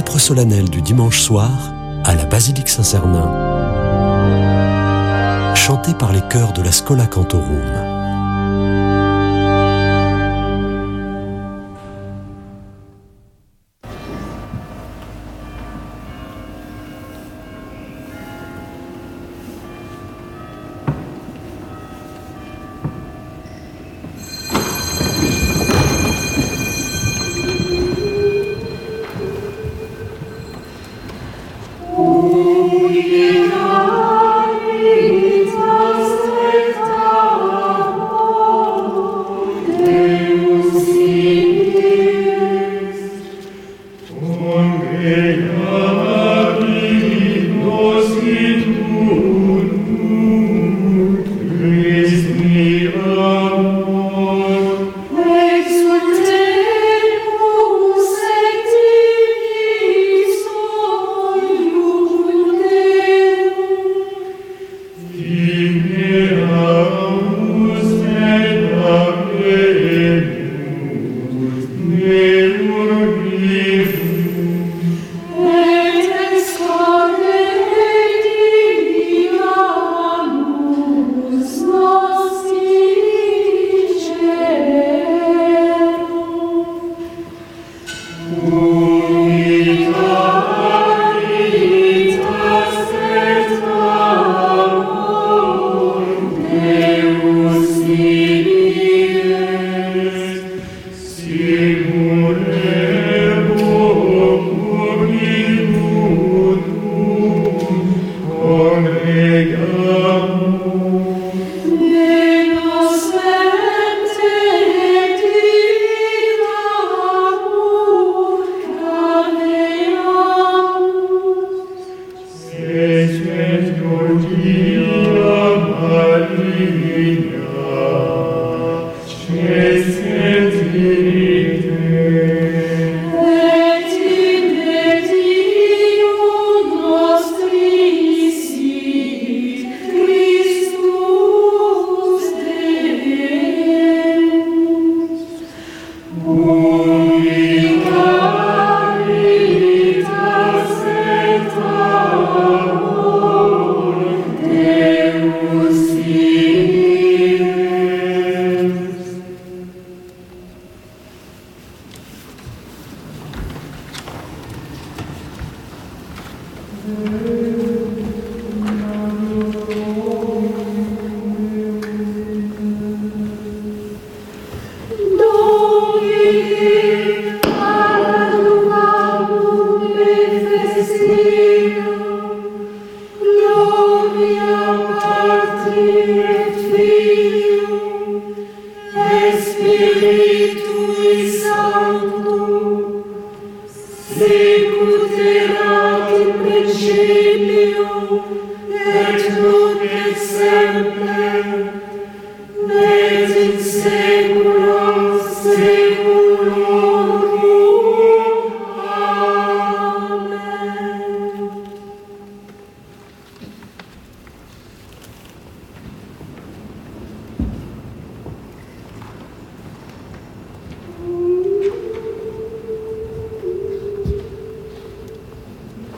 vêpres solennelles du dimanche soir à la basilique Saint-Cernin, chantée par les chœurs de la Schola Cantorum.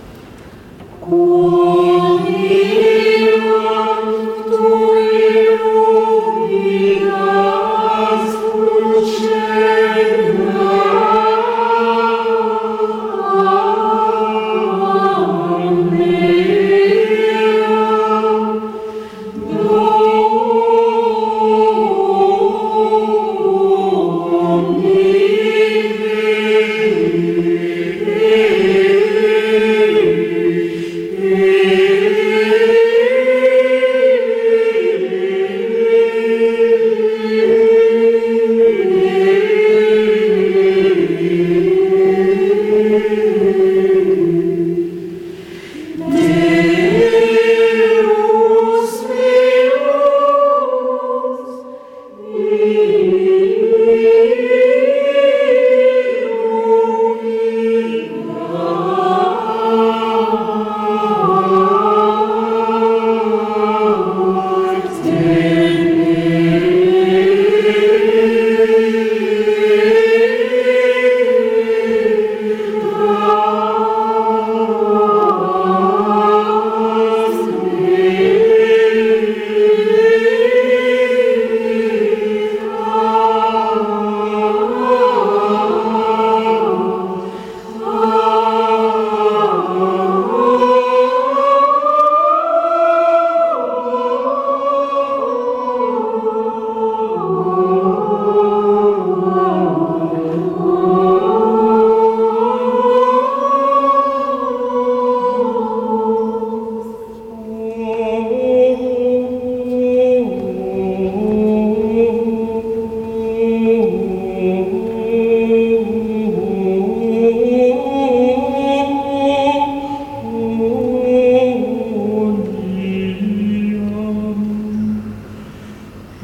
Gloria, Gloria,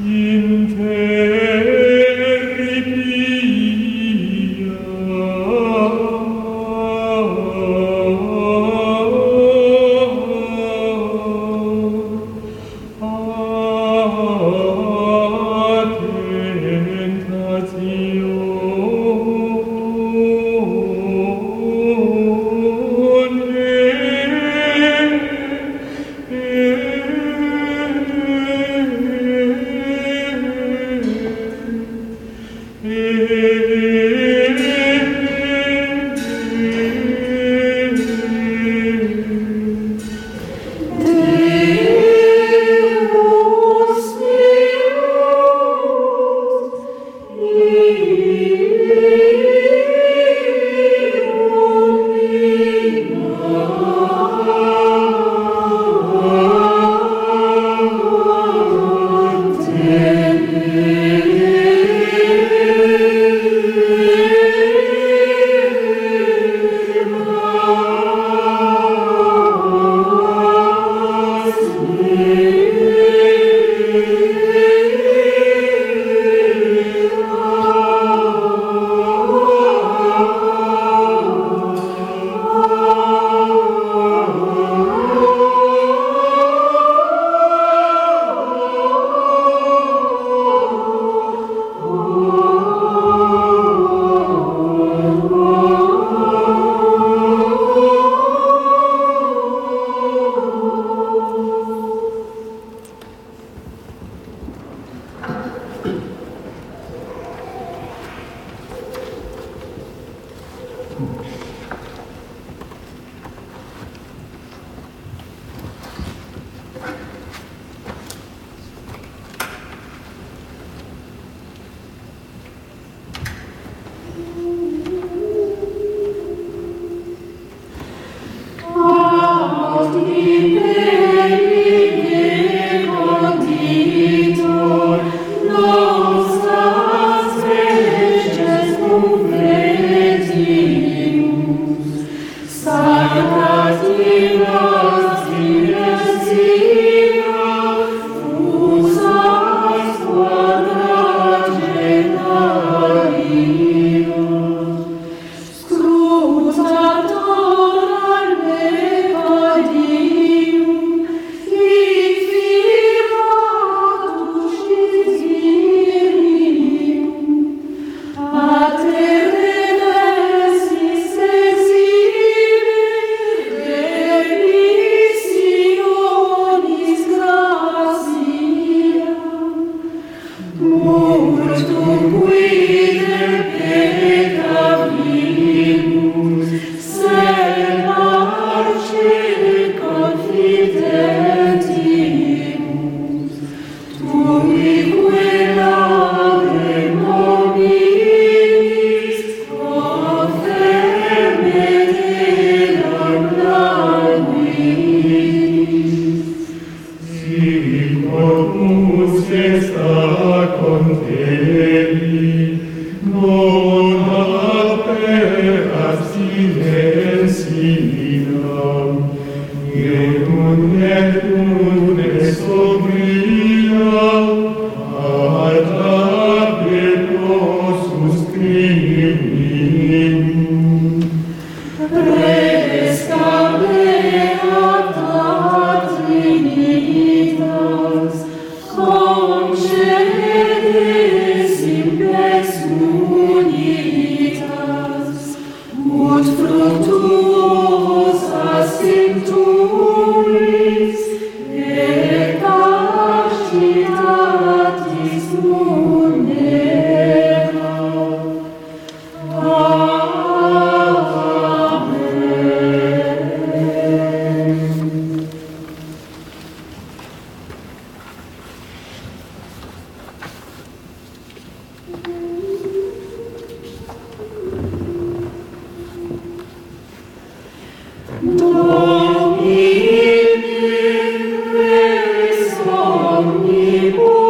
Domine, res omnibus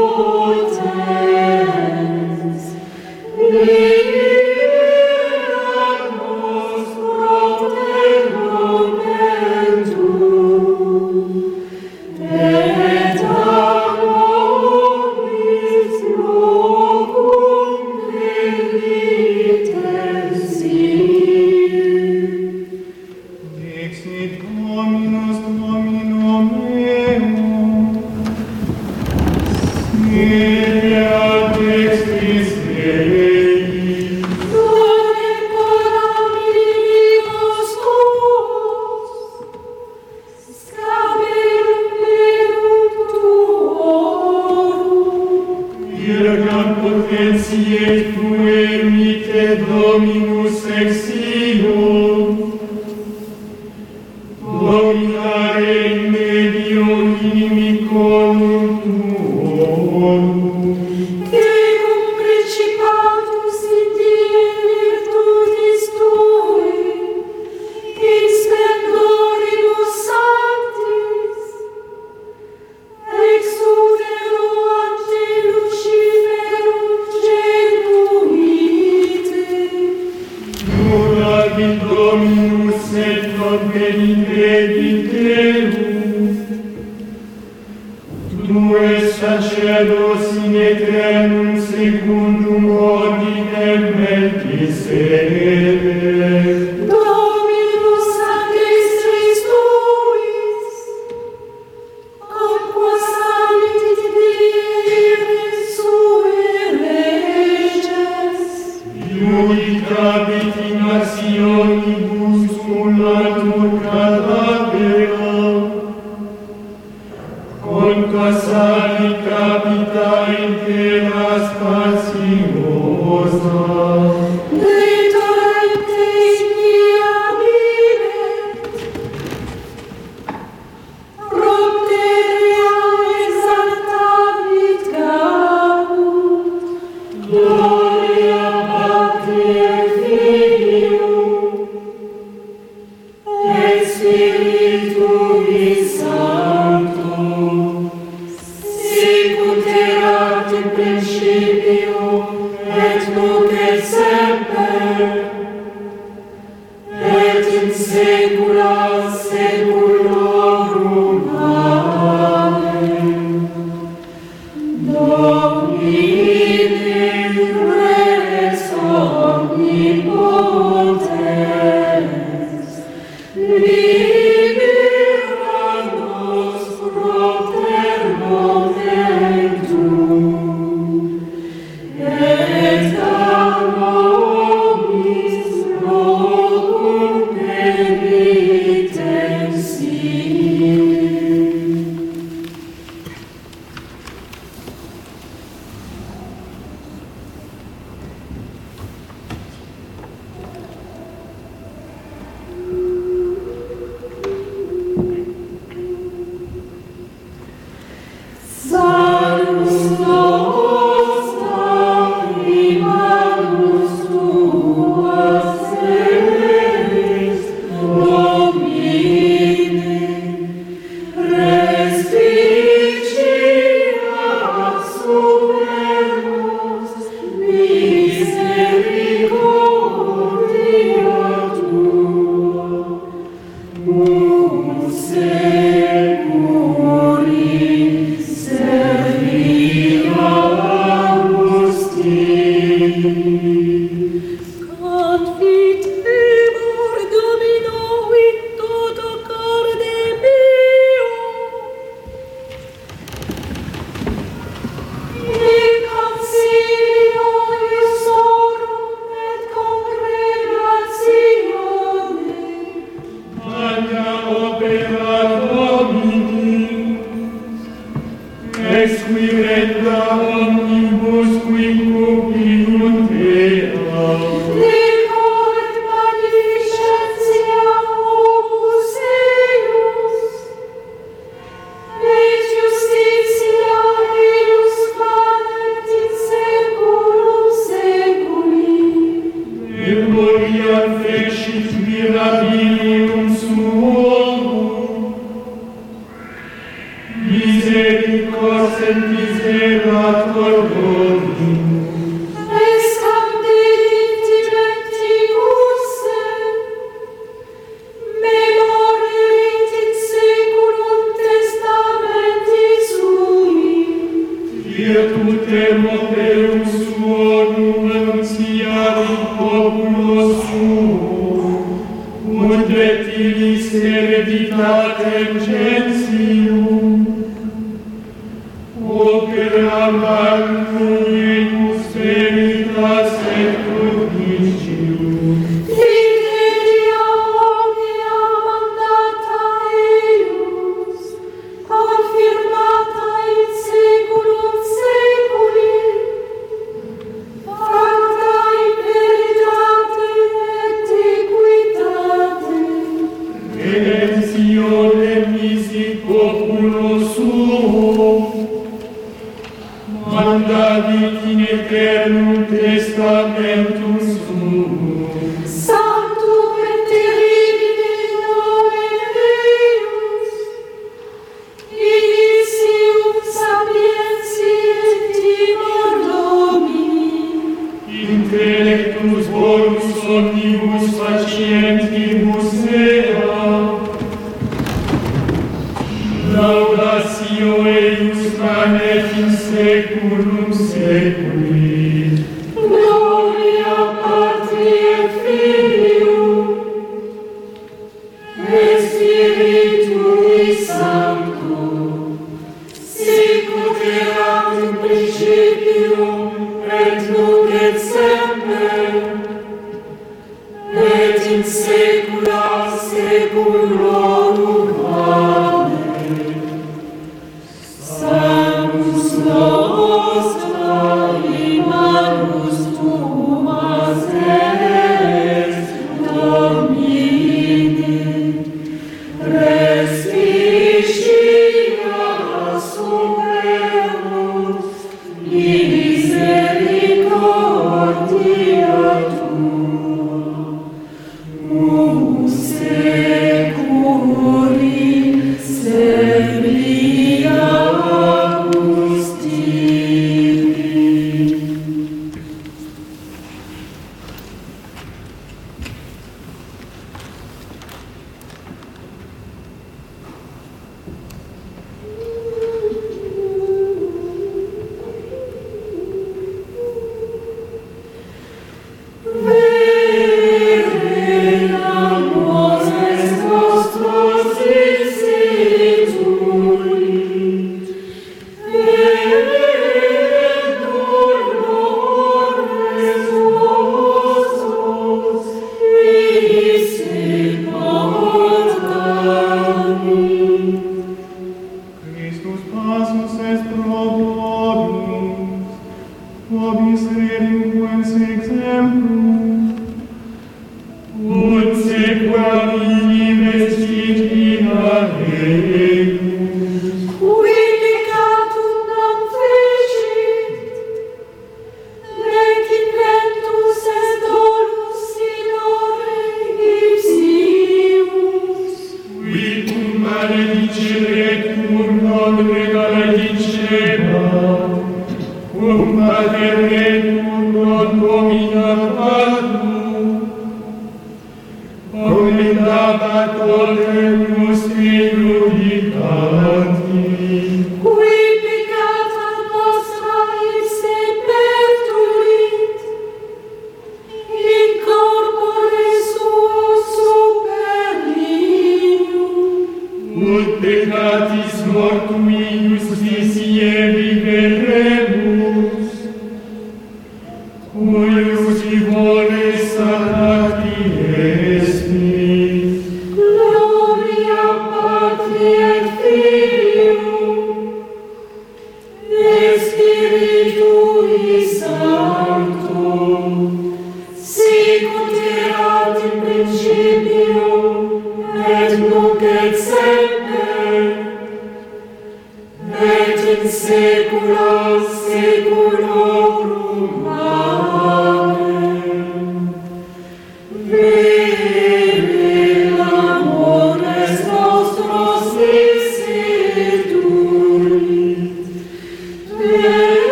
Hereditatem gentium,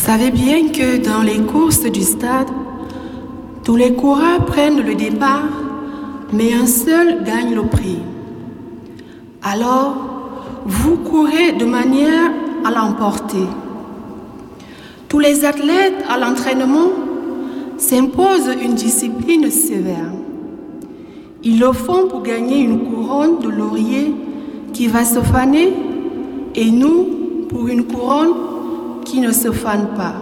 savez bien que dans les courses du stade, tous les coureurs prennent le départ, mais un seul gagne le prix. Alors, vous courez de manière à l'emporter. Tous les athlètes à l'entraînement s'imposent une discipline sévère. Ils le font pour gagner une couronne de laurier qui va se faner et nous pour une couronne qui ne se fane pas.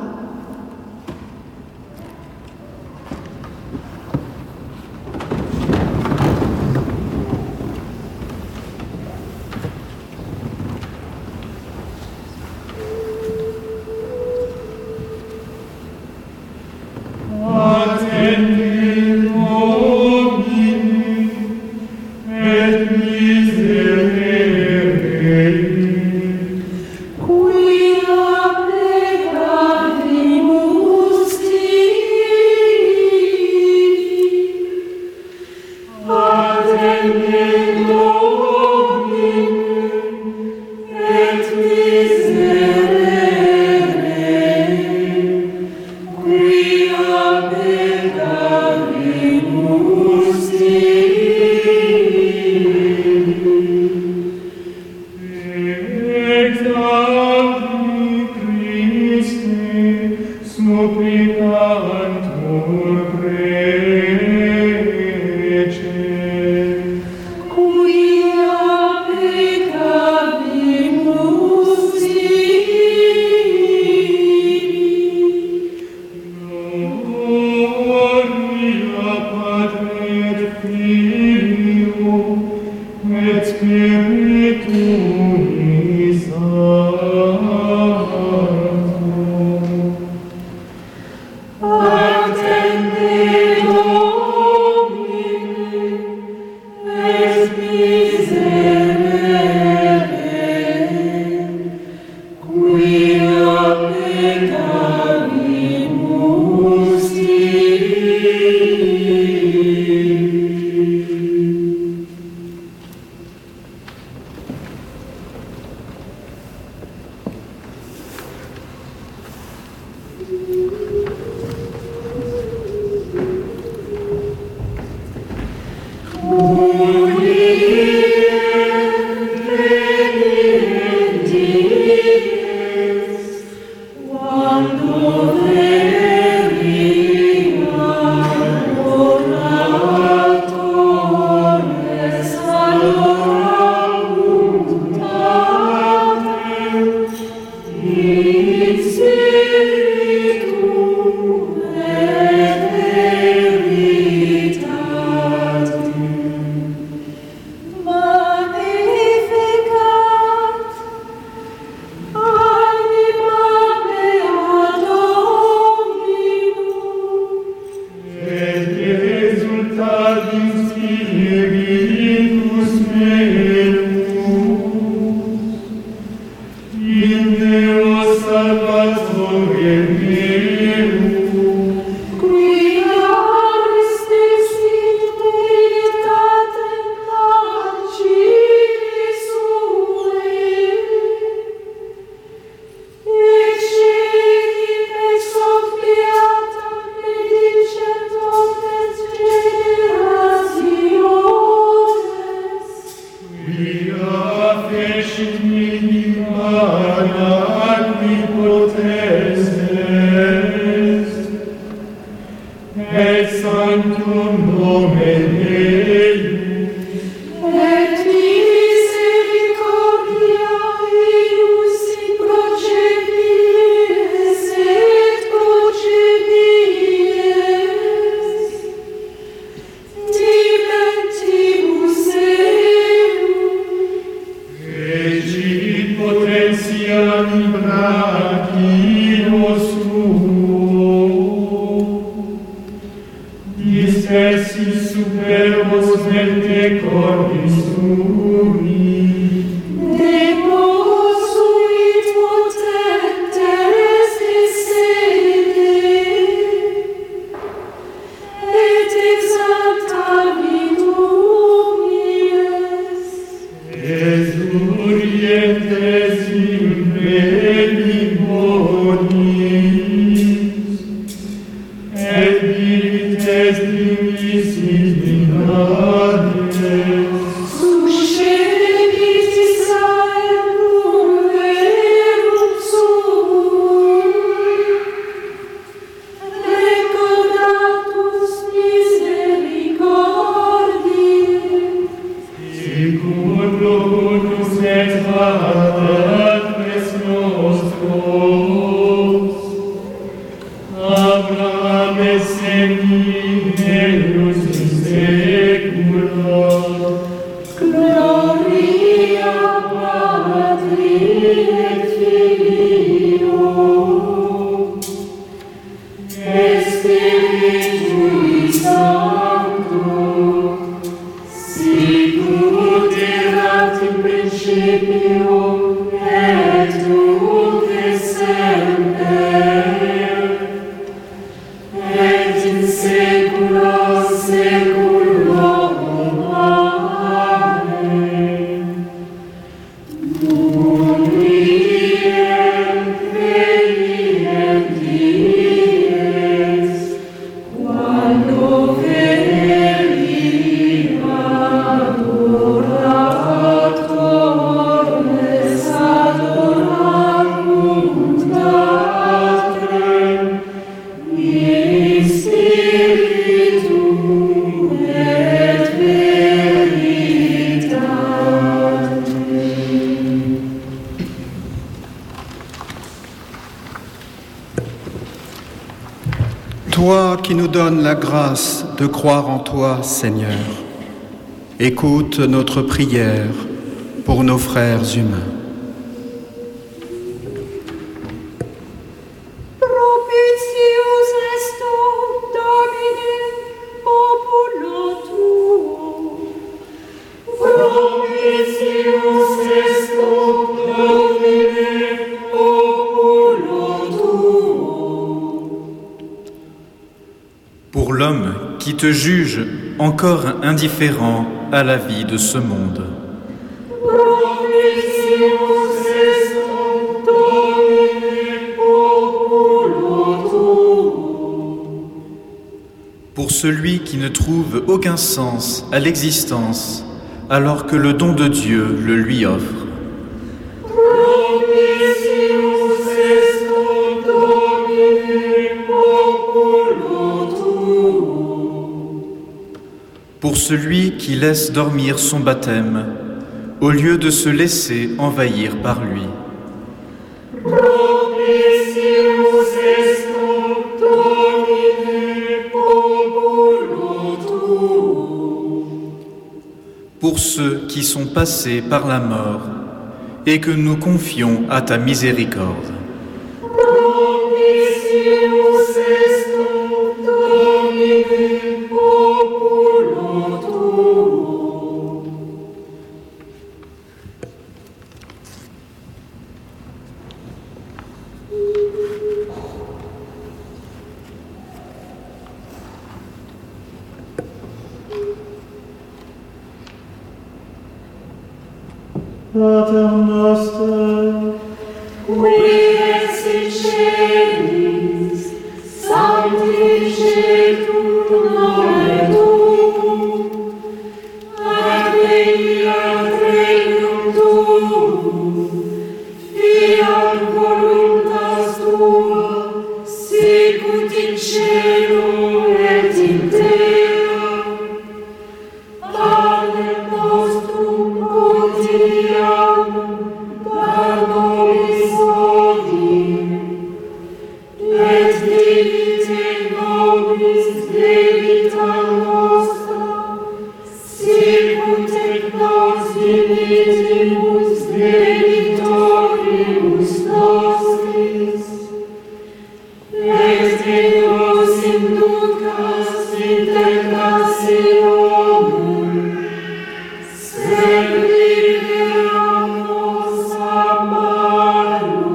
Oriente simple liboni et virites dimicis minades. Suscepit Israelum verum suum, recordatus misericordiae, Sicut locus et patres nostros, Abraham et seminius in saecula, gloria Patri et Filio, et Spiritui Sancto, sicut erat in principio et nunc et semper, et in saecula saeculorum. Amen. Muniem veniem dies, quando veri adoratornes adoramunt Patrem, in spiritu et veritate. Toi qui nous donnes la grâce de croire en toi, Seigneur, écoute notre prière pour nos frères humains. Propitius est Domine populo tuo. Propitius est Domine populo tuo. Pour l'homme qui te juge encore indifférent à la vie de ce monde. Propitius est Domine populo tuo. Pour celui qui ne trouve aucun sens à l'existence alors que le don de Dieu le lui offre. Propitius est Domine populo tuo. Pour celui qui laisse dormir son baptême au lieu de se laisser envahir par lui. Propitius est Domine populo tuo. Pour ceux qui sont passés par la mort et que nous confions à ta miséricorde. Propitius est Domine populo tuo. Pater noster, Qui es in celis, sanctificetur nomen tuum, adveniat regnum tuum, fiat voluntas tua, sicut in cielo et in terra. Panem nostrum quotidianum da nobis hodie, et dimitte nobis debita nostra, sicut et nos dimittimus debitoribus nostris, et ne nos inducas in tentationem, sed libera-nos a malo.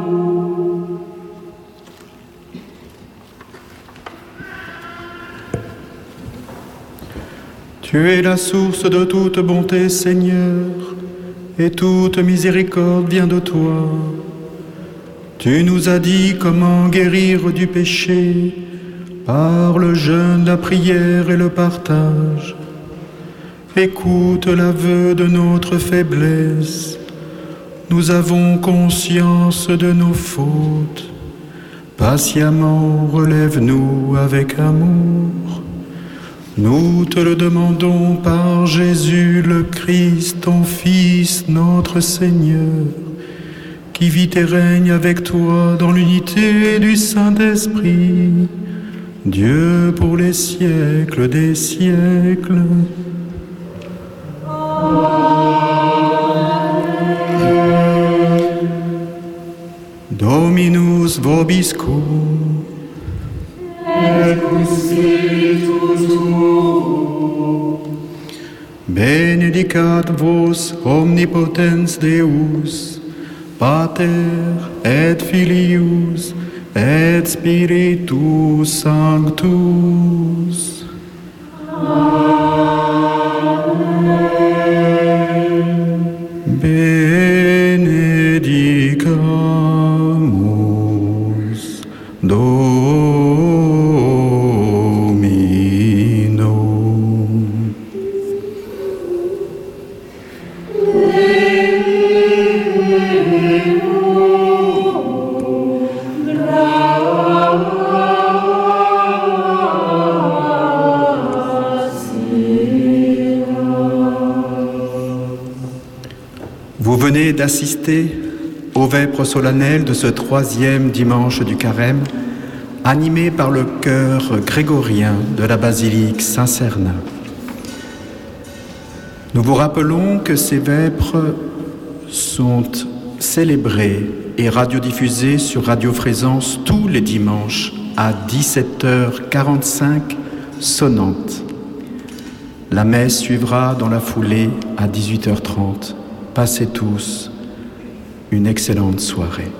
Tu es la source de toute bonté, Seigneur, et toute miséricorde vient de toi. Tu nous as dit comment guérir du péché par le jeûne, la prière et le partage. Écoute l'aveu de notre faiblesse. Nous avons conscience de nos fautes. Patiemment relève-nous avec amour. Nous te le demandons par Jésus le Christ, ton Fils, notre Seigneur, qui vit et règne avec toi dans l'unité du Saint-Esprit, Dieu pour les siècles des siècles. Dominus vobiscum. Et cum spiritu tuo. Benedicat vos omnipotens Deus, Pater et Filius et Spiritus Sanctus. Benedicamus Dominum. Vous venez d'assister aux vêpres solennelles de ce 3e dimanche du Carême, animé par le chœur grégorien de la basilique Saint-Cernin. Nous vous rappelons que ces vêpres sont célébrées et radiodiffusées sur Radio Frézence tous les dimanches à 17h45 sonnante. La messe suivra dans la foulée à 18h30. Passez tous une excellente soirée.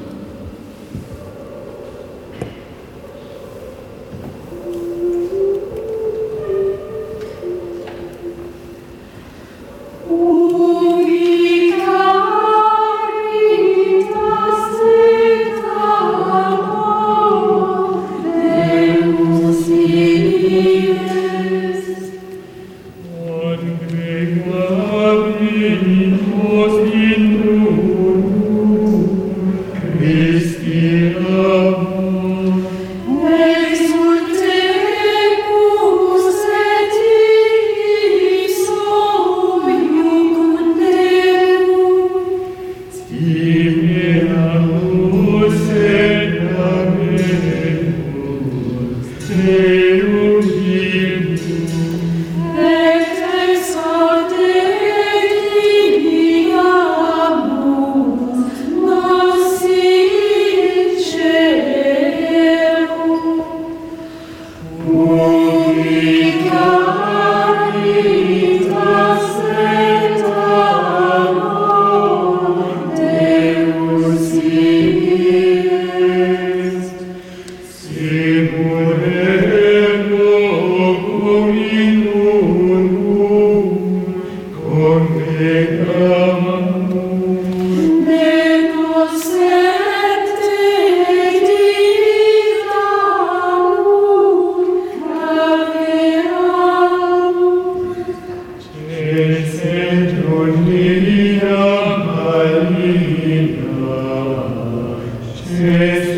Maria,